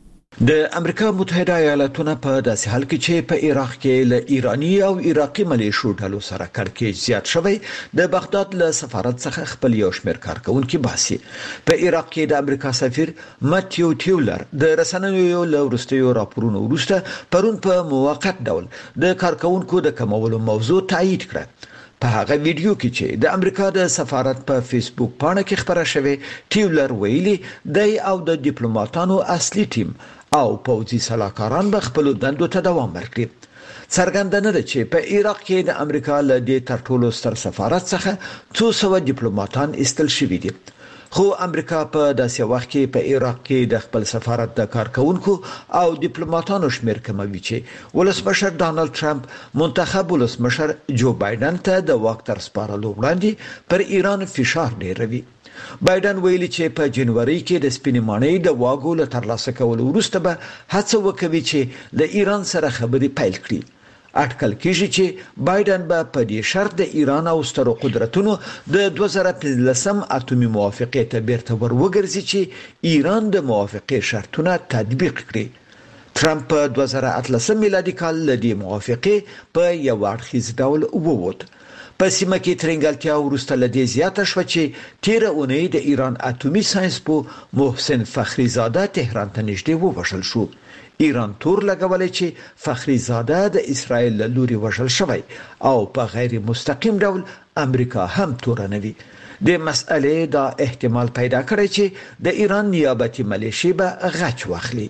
د امریکا متحده ایالاتونو په داسې حال کې چې په عراق کې له ایرانی او عراقي ملیشو ډلو سره کړکېچ زیات شوی، د بغداد له سفارت څخه خپل یو شمېر کارکونکو باسي. په عراق کې د امریکا سفیر ماتیو ټیولر د رسنیو له وروستیو راپورونو وروسته پرون په موقت ډول د کارکونکو د کمولو موضوع تایید کړه. په هغه ویډیو کې چې د امریکا د سفارت په فیسبوک پاڼه کې خبره شوې، ټیولر ویلي دی او د ډیپلوماټانو اصلي ټیم او پوځي سلاکاران به خپل دندو ته دوام ورکړي. څرګندنه ده چې په عراق کې د امریکا له دې تر ټولو ستر سفارت څخه 200 ډیپلوماټان استل شوي دي. خو امریکا په داسې وخت کې په عراق کې د خپل سفارت د کارکونکو او ډیپلوماټانو شمیر کموي چې ولسمشر ډانلډ ټرمپ منتخب ولسمشر جو بایدن ته د واک تر سپارلو وړاندې پر ایران فشار ډیروي. بایدن ویلي چې په جنوري کې د سپینمانۍ د واګو له ترلاسه کولو وروسته به هڅه وکوي چې د ایران سره خبرې پیل کړي. اټکل کېږي چې بایدن به په دې شرط د ایران او سترو قدرتونو د 2015 اتومي موافقې ته بیرته وروګرځي چې ایران د موافقې شرطونه تطبیق کړي. ټرمپ په 2018 میلادي کال له دې موافقې په یو اړخیز ډول ووت. په سیمه کې ترنګلتیا وروسته له دې زیاته شو چې تیر اونۍ د ایران اتومي ساينس پو محسن فخری زاده تهران ته نږدې ووژل شو. ایران تور لګولې چې فخری زاده د اسرائیل له لوري وژل شوی او په غیر مستقیم ډول امریکا هم تورنوي. د مسئلې دا احتمال پیدا کړی چې د ایران نیابتي ملیشي به غچ واخلي.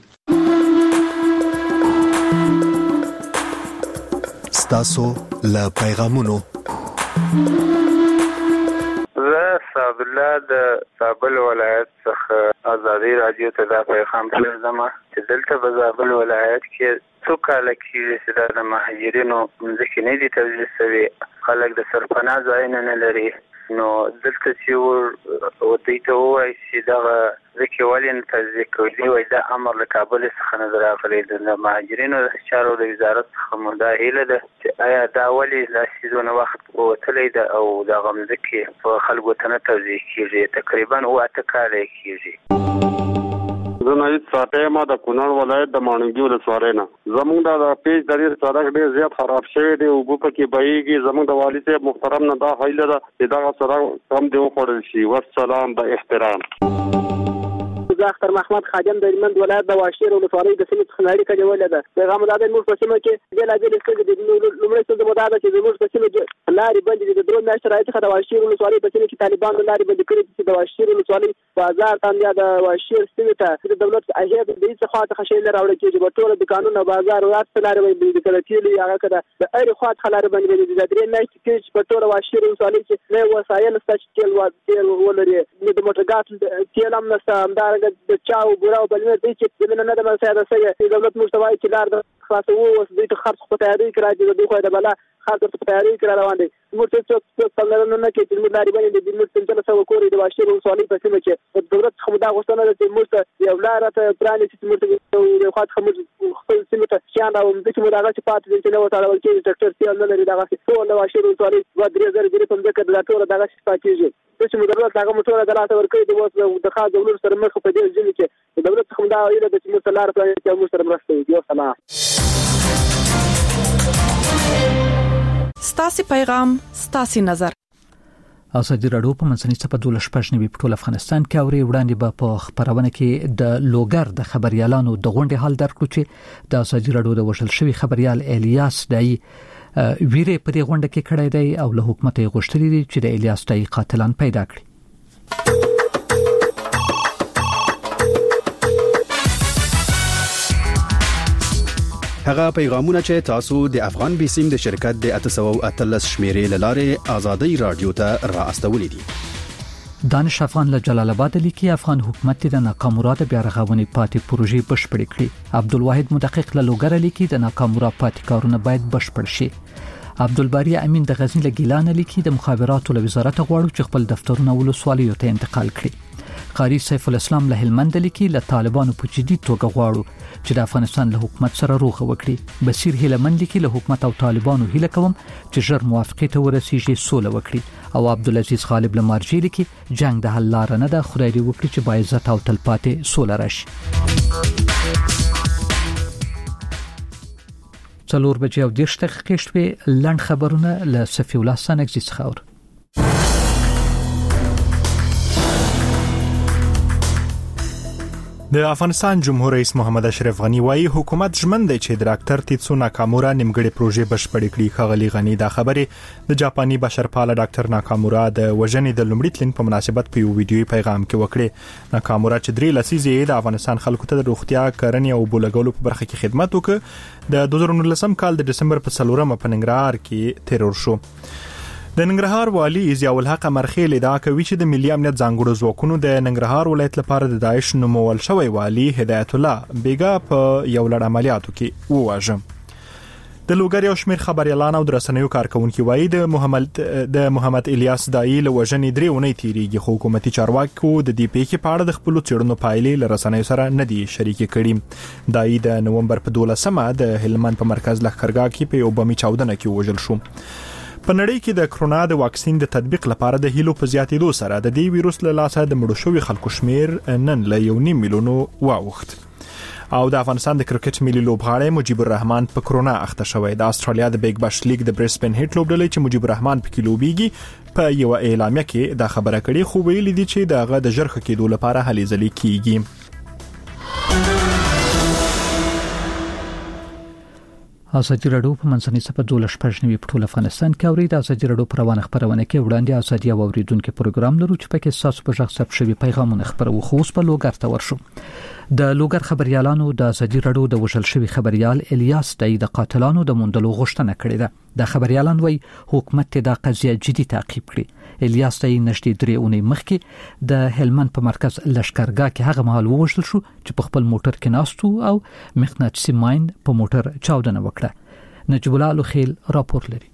ستاسو له پیغامونو زه صاحب الله د زابل ولایت څخه ازادي رادیو ته دا پیغام لرم چې دلته په زابل ولایت کې څو کال کې د مهاجرینو ځکه نه دي توزیع شوی، خلک د سرپناه ځای نه لري. نو دلته چې ودی ته وایي چې دا ځکه ولین توزیع کوي وای دا امر له کابل څخه نه راغلی. د مهاجرینو چارو د وزارت څخه مداهله ده چې آیا دا ولی لا سیزونه وخت وتلی ده او دا غمځکه په خلکو ته نه توزیع کیږي. تقریبا 8 کال کیږي. زه نه ساته ما د کونړ ولایت د مانګي ولسوالۍ نه زموږ د پیج د سړک ډیر زیات خراب شوی دی او په کې بهيږي. زموږ د والي صاحب محترم نه دا هایله ده چې دا سړک کم دی وخوړل شي. والسلام د احترام. زه اختر محمد خادم د هلمند ولایت د واشیر ولسوالۍ د سیمې څخه اړیکه نیولې ده. پیغام دا د موږ په سیمه کې بېلابېلې ستونزې دي. لومړی ستونزه دا ده چې زموږ په سیمه کې لارې بندې دي. د درو میاشتو راهیسې څخه د واشیر ولسوالۍ په سیمه کې طالبانو لارې بندې کړې دي چې د واشیر ولسوالۍ بازار ته یا د واشیر سیمې ته د دولت اهیب د هېڅ خوا څخه شی نه راوړل کېږي. په ټوله دوکانونه بازار ورات لارې بندې کړل کېږي. هغه که د هرې خوا څخه لارې بندې دي. د درې میاشتې کې چې په ټوله واشیر ولسوالۍ کې نه وسایل شته چې تیل ولري، نه د موټر ګاز تیل هم نشته، همدارنګه د چا ګوره او بلنه دي چې زمینه نه د مساعده سوی. دولت موږ ته وایي چې لار د خلاصو اوس دوی ته خرڅ په تیاري کې راځي. د دوی خو د بلا خاطر په تیاري کې روان دي. موږ ته څوک څنګه نه کې چې موږ لارې باندې د موږ څنګه سو کورې د واشیر ولسوالۍ په سیمه کې د دولت څخه دا غوښتنه ده چې موږ ته یو لار ته پرانې چې موږ ته خاط خمر خپل سیمه ته شان او د کوم دغه چې پاتې دي چې نو تاړول کې ډاکټر سیال نه لري. دغه ټول د واشیر ولسوالۍ و 3000 ګری په ځکه د ټول دغه چې پاتېږي چې موږ دولت هغه موټر دلاته ورکړي د وس د خاص دولت سره مخ په دې ځینې کې د دولت څخه دا ویل د چې موږ لار پرانې چې موږ سره مرسته وکړي. سلام. ستاسو پیغام ستاسو نظر. ازادي راډیو په منځنۍ صفحه 12 په ټول افغانستان کې اوري وړاندې به په خبرونه کې د لوګر د خبريالانو د غونډې حال درکړو چې د ازادي راډیو د وشل شوی خبريال الیاس دای ویره په دې غونډه کې کړی دی او له حکومت یې غوښتلی دی چې د الیاس دای قاتلان پیدا کړي. هغه پیغامونه چې تاسو د افغان بیسیم د شرکت د 813 شمیرې لاره ازادي رادیو ته را استولې دي. دانش افغان له جلال آباد لیکي افغان حکومت د ناکامورات بیا رغونې پاتې پروژې بشپړې کړې. عبدالواحد مدقق له لوګر لیکي د ناکامورات پاتې کارونه باید بشپړ شي. عبدالباری امین د غزنی له ګیلان لیکي د مخابراتو له وزارت غواړو چې خپل دفترونه ولسوالیو ته انتقال کړي. قاری سیف الاسلام له هلمند لیکي له طالبانو په جدي توګه غواړو چې د افغانستان له حکومت سره روغه وکړي. بصیر هلمند لیکي له حکومت او طالبانو هیله کوم چې ژر موافقه ته ورسیږي سوله وکړي. او عبدالعزیز غالب له مارجې لیکي جنگ د حل لار نه ده، خدای دې وکړي چې با عزت او تلپاتې سوله راشي. 4:10 شپې لنډ خبرونه له صفی الله سنگزی څخه. د افغانستان جمهور رئیس محمد اشرف غنی وايي حکومت ژمن دی چې ډاکټر تیتسو ناکامورا نیمګړې پروژې بشپړې کړي. خغلی غنی دا خبره د جاپاني بشرپاله ډاکټر ناکامورا د وژنې د لومړي تلین په مناسبت په یو ویډیوي پیغام کې وکړه. ناکامورا چې 3 لسیزې د افغانستان خلکو ته د روغتیا کرنې او بولګولو په برخه کې خدمت وکړ. د 2019 کال د دسمبر په 4 په ننګرهار کې تیرور شو. د ننګرهار والی ضیاء الحق مرخیل ادعا کوي چې د ملي امنیت ځانګړو ځواکونو د ننګرهار ولایت لپاره د داعش نومول شوی والی هدایت الله بیګا په یو لړ عملیاتو کې وواژه. د لوګر یو شمېر خبريالان او د رسنیو کارکونکو وایي د محمد الیاس دای له وژنې 3 اونۍ تیریږي، خو حکومتي چارواکو د دې پیښې په اړه د خپل څېړنو پایلې له رسنیو سره نه دي شریک کړي. دای د نومبر په 12مه د هلمند په مرکز لښکرګاه کې په یو بمي چاودنه کې وژل شو. په نړۍ کې د کرونا د واکسین د تطبیق لپاره د هیلو په زیاتېدو سره د دې ویروس له لاسه د مړو شوی خلکو شمیر نن له 1.5 میلیون واوښت. او د افغانستان د کرکټ ملي لوبغاړی مجيب الرحمن په کرونا اخته شوی. د استرالیا د بیگ باش لیګ د برسبن هیټ لوبډلې چې مجيب الرحمن په کې لوبيږي په یو اعلامیه کې دا خبره کړې، خو ویلي دي چې دغه د ژر ښه کېدو لپاره هلې ځلې کیږي. ازادي راډیو په منځنۍ صفحه 12 په ټول افغانستان کې اوري. د ازادي راډیو پر روانه خبرونه کې وړاندې ازادي او اوریدونکو پروګرام لرو چې پکې تاسو په ځخ ثبت شوی پیغامونه خبرو. خو اوس په لوګر ته ورشو. د لوګر خبريالانو د ازادي راډیو د وژل شوی خبريال الیاس دای د قاتلانو د موندلو غوښتنه کړې ده. د خبريالان وایي حکومت د قضیه جدي تعقیب کړي. الیاس دای نشټي 3 اونۍ مخکې د هلمند په مرکز لشکرګاه کې هغه مهال وژل شو چې په خپل موټر کې ناستو او مغناطیسي ماین په موټر چاودنه وکړه. نجیب الله لوخیل راپور لري.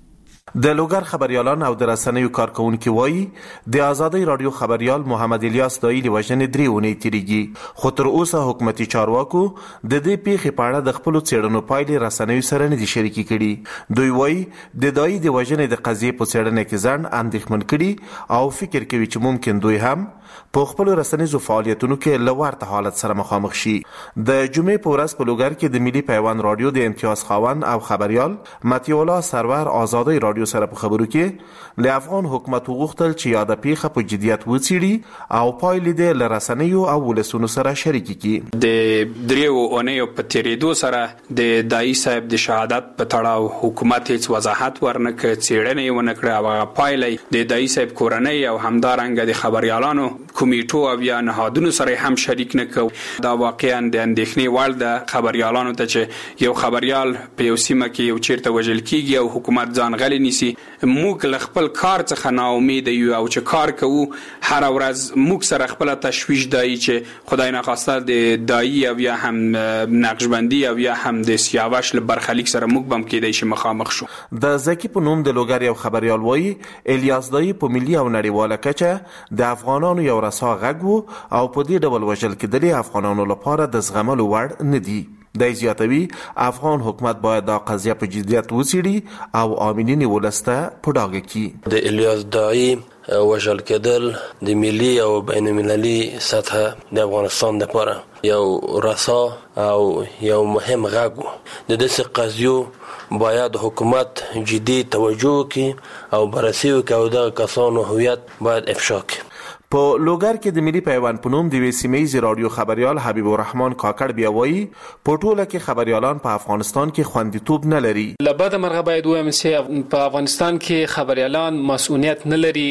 د لوګر خبريالان او د رسنیو کارکونکو وایي د ازادي رادیو خبريال محمد الیاس دای له وژنې 3 اونۍ تیریږي، خو تر اوسه حکومتي چارواکو د دې پیښې په اړه د خپل څېړنو پایلې رسنیو سره نه دي شریکې کړي. دوی وایي د دای د وژنې د قضیې په څېړنه کې ځان اندېښمن کړي او فکر کوي چې ممکن دوی هم په خپل رسنیزو فعالیتونو کې لوړ حالت سره مخامخ شي. د جمعې په ورځ په لوګر کې د ملي پیوند رادیو د امتیاز خاوند او خبريال متي الله سرور ازادي رادیو سره په خبرو کې له افغان حکومت وغوښتل چې یاده پیښه په جديت وڅېړي او پایلې د لرسنیو او ولسونو سره شریک کړي. د دریو اونیو په تیریدو سره د دای صاحب د شهادت په تړاو حکومت هیڅ وضاحت ورنکړ، څېړنې ونکړه او پایلې د دای صاحب کورنۍ او همدارنګ د خبريالانو کمیټو او یا نهادونو سره هم شریک نکو. دا واقعا د اندېښنې وړ ده خبريالانو ته چې یو خبريال په یو سیمه کې یو چیرته وژل کیږي او حکومت ځان غلي نیسي. موږ له خپل کار څخه نا امید یو او چې کار کوو هر ورځ موږ سره خپل تشویش دی چې خدای ناخواسته د دای او یا هم نقشبندي او یا هم د سیاوش له برخلیک سره موږ بم کېدای شي مخامخ شو. د زکی په نوم د لوګر یو خبريال وایي الیاس دای په ملي او نړیواله کچه د افغانانو یو رسا غږ وو او په دې ډول وژل کېدل افغانانو لپاره د زغملو وړ نه دي. د زیاتوي افغان حکومت باید دا قضیه په جدیت وڅېړي او امنیت ولسته په ډاګه کړي. د الیاس دای وژل کېدل د ملي او بین المللي سطح د افغانستان لپاره یو رسا او یو مهم غږ و. د دې قضیو باید حکومت جدي توجه وکړي او بررسي وکړي او د کسانو هویت باید افشا کړي. په لوګر کې د ملي پیوند په نوم د وسیمېز رادیو خبريال حبیب الرحمن کاکړ بیا وایي په ټوله کې خبريالان په افغانستان کې خوندیتوب نه لري. لبد مرغه باید وایم چې په افغانستان کې خبريالان مسؤلیت نه لري.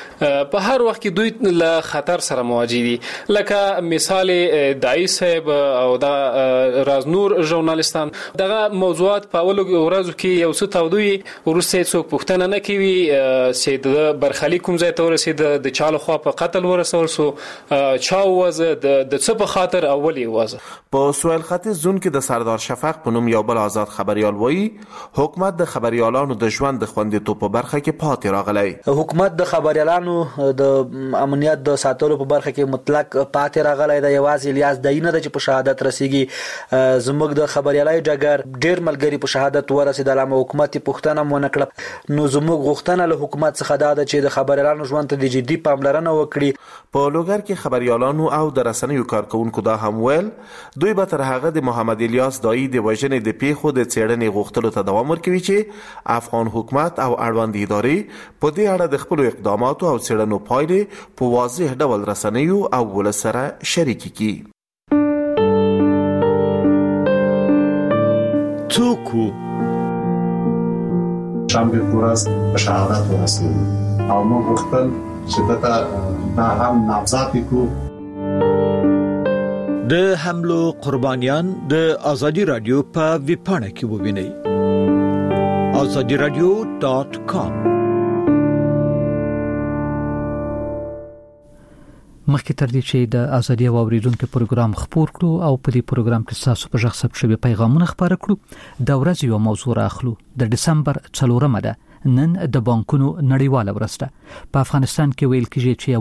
په هر وخت کې دوی له خطر سره مواجه دي. لکه مثال دای صاحب او د رازنور ژورنالیستان دغه موضوعات په اولو ورځو کې یو څه تودوي ورسته څوک پوښتنه نه کوي چې د برخلیک کوم ځای ته ورسید د چالو خوا په قتل ورسول سو چا وزه د څه په خاطر اولی وزه. په سویل ختیځ زون کې د سردار شفق په نوم یو بل آزاد خبريال وایي حکومت د خبريالانو د ژوند د خوندیتوب په برخه کې پاتې راغلی. حکومت د خبريالانو د امنیت د ساتلو په برخه کې مطلق پاتې راغلی دی. یوازې الیاس دای نه د په شهادت رسیږي. زموږ د خبريالای ډګر ډیر ملګری په شهادت ورسېدل. امه حکومت پښتنه مونږ کړ. نو زموږ غوښتنه له حکومت څخه دا ده چې د خبريالانو ژوند ته د جدي پاملرنه وکړي. په لوګر کې خبريالانو او د رسنیو کارکونکو دا هم ویل دوی به تر هغه د محمد الیاس دای د وژنې د پیښو د څېړنې غوښتلو ته دوام ورکوي چې افغان حکومت او اړوند ادارې په دې اړه د خپل اقداماتو او څېړنو پایلې په واضح ډول رسنیو او ولس سره شریک کړي. څوک شنبه ورځ په شهادت ورسېد او موږ غوښتل چې دا هم نامزد کړو. د حملو قربانیان د ازادي رادیو په ویبپاڼه کې ووینئ. azadiradio.com. مخکې تر دې چې د ازادي اوریدونکو پروګرام خبر کړو او په دې پروګرام کې تاسو په ژغ ثبت شوی پیغامونه خبر کړو د ورځې یو موضوع راخلو. د دسمبر 4 ده نن د بانکونو نړیواله ورځ ده. په افغانستان کې ویل کېږي چې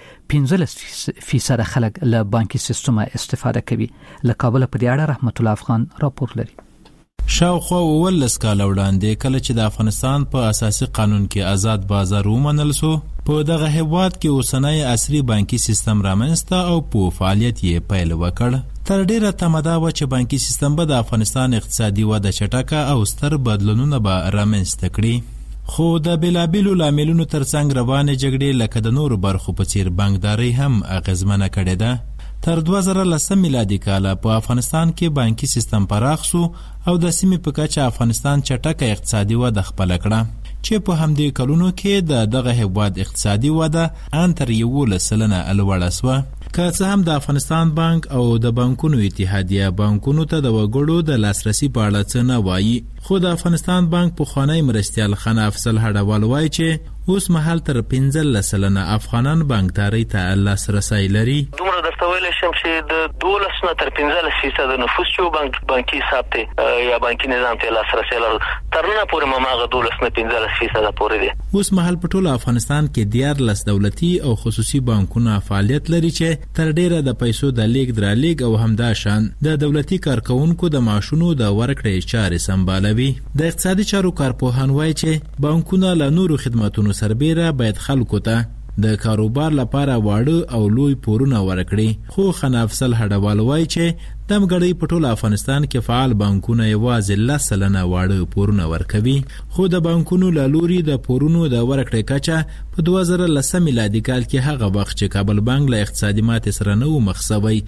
یوازې 15% خلک له بانکي سیستم استفاده کوي. له کابل په دې اړه رحمت الله افغان راپور لري. شاوخوا ولس کال وړاندې کله چې د افغانستان په اساسي قانون کې آزاد بازار ومنل شو په دغه هیواد کې اوسنۍ عصري بانکي سیستم رامنځته او په فعالیت یې پیل وکړ. تر ډیره تمدا و چې بانکي سیستم به د افغانستان اقتصادي وده چټکه او ستر بدلونونه به رامنځته کړي. خو د بلابلو لاملونو ترڅنګ روانه جګړې لکه د نورو برخو په څیر بانکداري هم اغیزمنه کړې ده. تر 2010 میلادي کال په افغانستان کې بانکي سیستم پراخ شو او د سیمې په کچه افغانستان چټکه اقتصادي وده خپل کړه چې په همدې کلونو کې دغه هیواد اقتصادي وده ان تر 11% لوړه شوه. که څه هم د افغانستان بانک او د بانکونو اتحادیه بانکونو ته د وګړو د لاسرسي په اړه څه نه وایي، خو د افغانستان بانک پخوانی مرستیال خان افضل هډوال وایي چې اوس مهال تر 15% افغانان بانکداري ته لاسرسي لري. دومره درته ویلی شم چې د 12 نه تر 15% نفوس چې بانکي حساب ته یا بانکي نظام ته لاسرسي لري تر نن پورې ماغه 12 نه 15% پورې دي. اوس مهال په ټول افغانستان کې 14 دولتي او خصوصي بانکونه فعالیت لري چې تر ډیره د پیسو د لیږد درلیږد او همدا شان د دولتي کارکونکو د معاشونو د ورکړې چارې سمبالوي. د اقتصادي چارو کارپوهان وایي چې بانکونه له نورو خدماتونو سربېره باید خلکو ته د کاروبار لپاره واړه او لوی پورونه ورکړي. خو خان افضل هډوال وایي چې د مګړۍ په ټول افغانستان کې فعال بانکونه یوازې 10% واړه پورونه ورکوي. خو د بانکونو له لوري د پورونو د ورکړې کچه په 2010 میلادي کال کې هغه وخت چې کابل بانک له اقتصادي ماتې سره نه و مخ شوی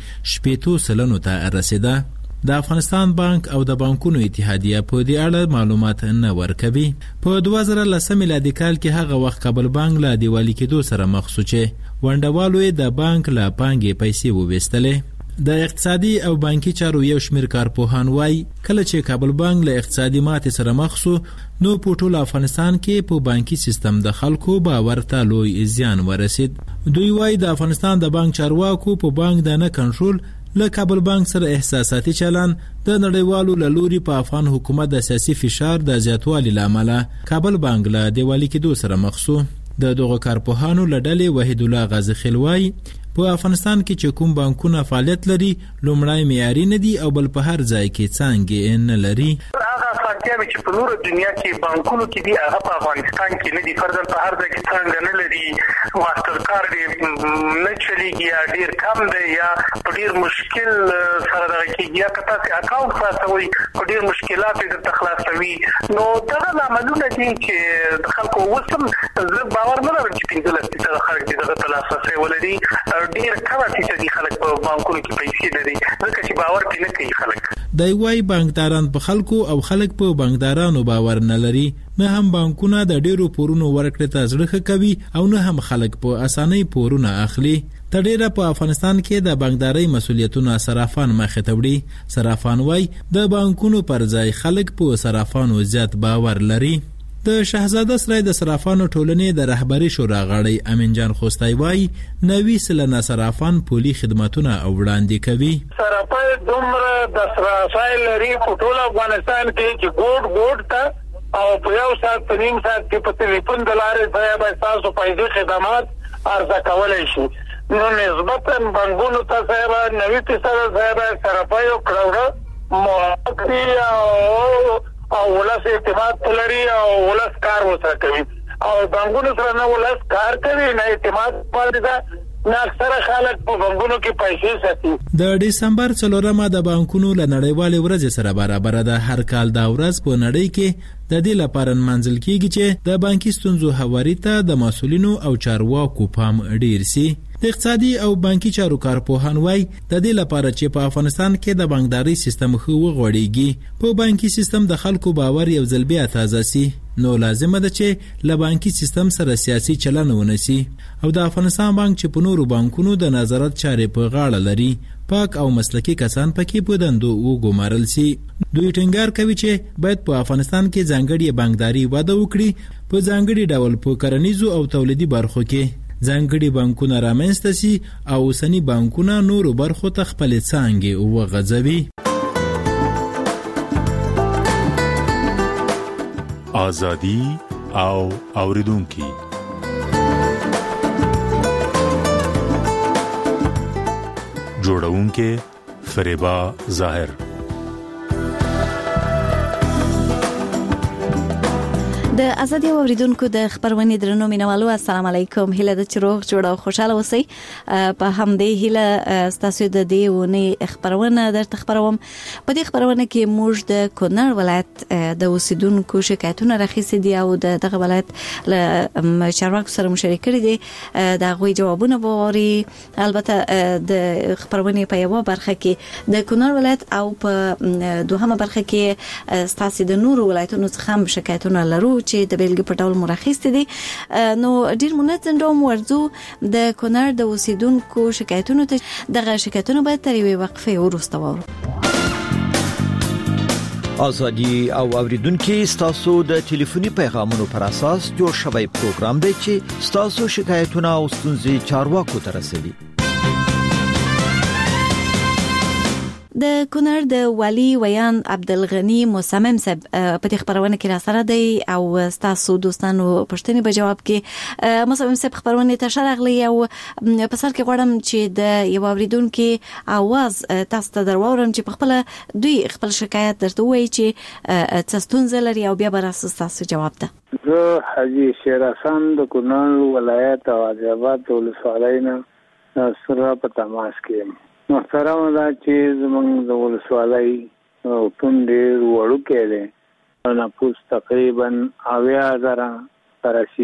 70% ته رسیده. د افغانستان بانک او د بانکونو اتحادیه په دې اړه معلومات نه ورکوي. په 2010 میلادي کال کې هغه وخت کابل بانک له دیوالي کېدو سره مخ شو چې ونډوالو د بانک له پانګې پیسې وویستلې. د اقتصادي او بانکي چارو یو شمېر کارپوهان وایي کله چې کابل بانک له اقتصادي ماتې سره مخ شو نو په ټول افغانستان کې په بانکي سیستم د خلکو باور ته لوی زیان ورسید. دوی وایي د افغانستان د بانک چارواکو په بانک د نه کنټرول له کابل بانک سره احساساتي چلن د نړیوالو له لوري په افغان حکومت د سیاسي فشار د زیاتوالي لامل کابل بانک له دیوالي کېدو سره مخ شو. د دغه کارپوهانو له ډلې وحید الله غازی خلوای په افغانستان کې چې کوم بانکونه فعالیت لري لومړی معیاري نه دي او بل په هر ځای کې څانګې نه لري. هغه چې په نورو دنیا کې بانکونو کې دي هغه په افغانستان کې نه دي. فرضاً په هر ځای کې څنګه نه لري، ماستر کارډ نه چلیږي یا ډیر کم دی یا په ډیر مشکل سره دغه کېږي یا که تاسې اکاونټ خلاصوئ په ډیر مشکلات یې درته خلاصوي. نو دغه لاملونه دي چې د خلکو اوس هم زه باور نه لرم چې 15% خلک دې دغه ته لاسرسی ولري. ډیر کمه فیصدي خلک په بانکونو کې پیسې لري ځکه چې باور پرې نه کوي خلک. دی وايي بانکداران په خلکو او خلک په بانکدارانو باور نه لري. نه هم بانکونه د ډیرو پورونو ورکړې ته زړه کوي او نه هم خلک په اسانۍ پورونه اخلي. تر ډیره په افغانستان کې د بانکدارۍ مسؤلیتونه صرافان مخې ته وړي. صرافان وايي د بانکونو پر ځای خلک په صرافانو زیات باور لري. د شهزاده سرای د صرافانو ټولنې د رهبری شورا غړی امین جان خوستای وای 90 سلنه صرافان پولی خدماتونه وړاندې کوي. صرافای دومره د صرافای لري په ټول افغانستان کې چې ګوډ ته او په یو ساعت په نیم ساعت کې په ټلیفون د لارې ځای به تاسو پیسې خدمات عرضه کولای شي. نو نسبتا بانکونو ته صاحب 90% صاحب صرافای او کړه موافقه او ولس اعتماد لري او ولس کار وسره کوي او بانکونو سره نه ولس کار کوي نه اعتماد پاتې ده نه اکثره خلک په بانکونو کې پیسې ساتي. د دسمبر 4مه د بانکونو له نړیوالې ورځې سره برابر ده. هر کال دا ورځ په نړۍ کې د دې لپاره منځل کیږي چې د بانکي ستونزو هواري ته د مسولینو او چارواکو پام ډیر سي. د اقتصادي او بانکي چارو کارپوهان وای د دې لپاره چې په افغانستان کې د بانکداري سیستم خو وغوړیږي په بانکي سیستم د خلکو باور یو ځل بیا تازه سي. نو لازمه ده چې له بانکي سیستم سره سیاسي چلن ونسي او د افغانستان بانک چې په نورو بانکونو د نظارت چارې په غاړه لري پاک او مسلکي کسان پکې په دندو وګمارل سي. دوی ټینګار کوي چې باید په افغانستان کې ځانګړي بانکداري وده وکړي په ځانګړي ډول په کرنیزو او تولیدي برخو کې ځانګړي بانکونه رامنځته سي او اوسني بانکونه نورو برخو ته خپل څانګې وغځوي. ازادي او اوریدونکي جوړونکي فریبا ظاهر. د ازادي اوریدونکو د خبرونه درنو مینوالو السلام علیکم. هله د چروغ جوړ او خوشاله اوسئ. په همدې هله ستاسو د دې ونی خبرونه درته خبروم. په دې خبرونه کې موږ د کونړ ولایت د اوسیدونکو شکایتونه راخیستي دي او دغه ولایت له چارواکو سره مشارکت کړي دي. دا غوي جوابونه ووري. البته د خبرونه په یو برخه کې د کونړ ولایت او په دوهمه برخه کې ستاسو د نورو ولایتونو څخه شکایتونه لرو چې د بیلګې په ډول مرخص دي. نو ډیر منظم ډول ورزو د کونړ د اوسیدونکو شکایتونو ته دغه شکایتونه باید تر یوې وقفې وروسته وورو. ازادي او اوریدونکو ستاسو د ټلیفوني پیغامونو پر اساس جوړ شوی پروګرام دی چې ستاسو شکایتونه او ستونزې چارواکو ته رسوي. د کونړ د والی ویان عبدالغنی مصمم صاحب په دې خبرونه کې را سره دی او تاسو دوستانو پښتني په جواب کې مصمم صاحب خبرونه ته شرغلی او په سر کې غواړم چې د یو اوریدونکو आवाज تاسو ته درواورم چې په خپل دوی خپل شکایت درته وایي چې تاسو لري او بیا به تاسو جواب ده. زه حاجی شیر حسن د کونړ ولایت او آباد ولسوالۍ نه سره په تماس کې محترم دا چې زمونږ د ولسوالۍ ټول ډېر وړوکی دی نفوس تقریبا 90,000 ترشي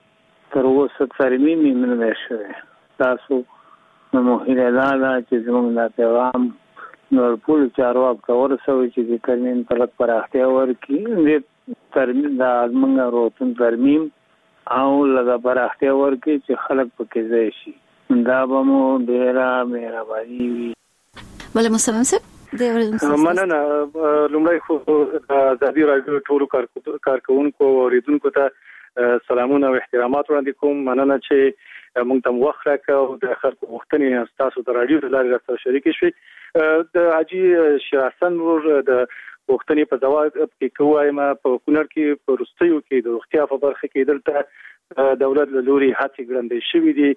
تر اوسه ترمیم یې نه دی شوی. تاسو نو هیله ده چې زمونږ دا پیغام نور ټول چارواکو ته ورسوي چې د ترمیم په لږ پراختیا ورکړي. ترمیم د زمونږ روغتون ترمیم او لږه پراختیا ورکړي چې خلک پکې ځای شي. دا به مو ډیره مهرباني وي. بله مصمم صاحب مننه. لومړی خو د ازادي راډیو ټولو کارکونکو او اوریدونکو ته سلامونه او احترامات وړاندې کوم. مننه چې موږ ته وخت راکړ او د خلکو غوښتنې تاسو د راډیو د لارې سره شریک شوي. د حاجی شیر حسن ور د غوښتنې په ځواب کې کوم په کونړ کې په روستیو کې د روغتیا په برخه کې دلته دولت له لوري هڅې ګړندې شوې دي.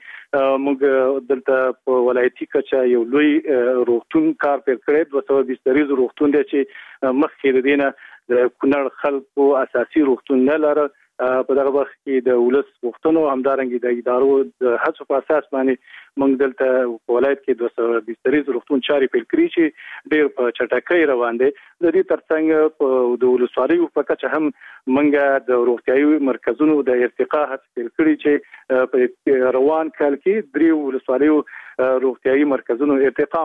موږ دلته په ولایتي کچه یو لوی روغتون کار پیل کړی. 220 دریز روغتون دی چې مخکې د دینه د کونړ خلکو اساسي روغتون نه لري. په دغه وخت کې د ولس غوښتنو همدارنګه د ادارو د هڅو په اساس باندې موږ دلته په ولایت کې 220 دریز روغتون چاري پیل کړی چې ډېر په چټکۍ روان دي. د دې ترڅنګ په د ولسوالیو په کچه هم موږ د روغتیايي مرکزونو د ارتقا هڅه پیل کړی چې په روان کال کې 3 ولسوالیو روغتیايي مرکزونو ارتقا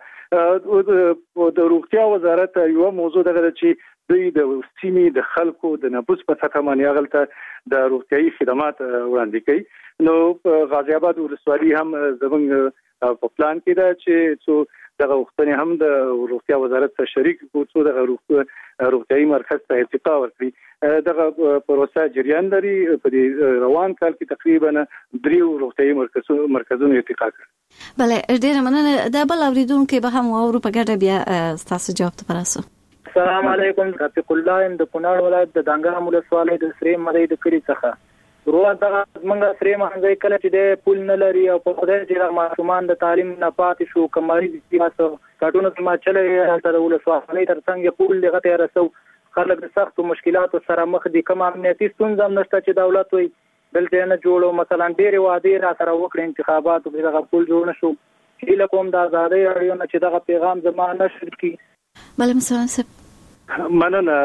وکړه. د روغتیا وزارت یو موضوع دغه چې دوی د سیمې د خلکو د نفوس په سطح باندې غلطه د روغتیايي خدمات وړاندې کوي. نو غازی آباد ولسوالۍ هم زموږ په پلان کې دا چې څو دغه وختونه هم د روغتیا وزارت سره شریک څو دغه روغتيایي مرکز ته ارتقا ورکړي دغه پروسه جریان لري په روان کال کې تقریبا 3 روغتيایي مرکزونه ارتقا کړ. بله ډیره مننه. دا بل اوریدونکو به هم اورو په ګډه بیا تاسو جواب ته پراسو. السلام علیکم. رفیق الله د کونړ ولایت د دانګام ولسوالۍ د سری مدې د کلی څخه روان دا منګه سری مهنځي کله چې د پول نه لري او په خدای چې د ماشومان د تعلیم نه پاتې شو کماري د سیاسو کارټونو ما چلې تر ولسوالۍ تر څنګه پول لغه ته رسو خلک د سخت مشکلاتو سره مخ دي. کوم امنیتي ستونزې نشته چې دولت وي دلته نه جوړو مثلا ډېر وعده را سره وکړي انتخابات او دغه پول جوړ نشو. هیله کوم د آزادۍ اړیو نه چې دغه پیغام زمانه نشر کی. بل مثلا مننه.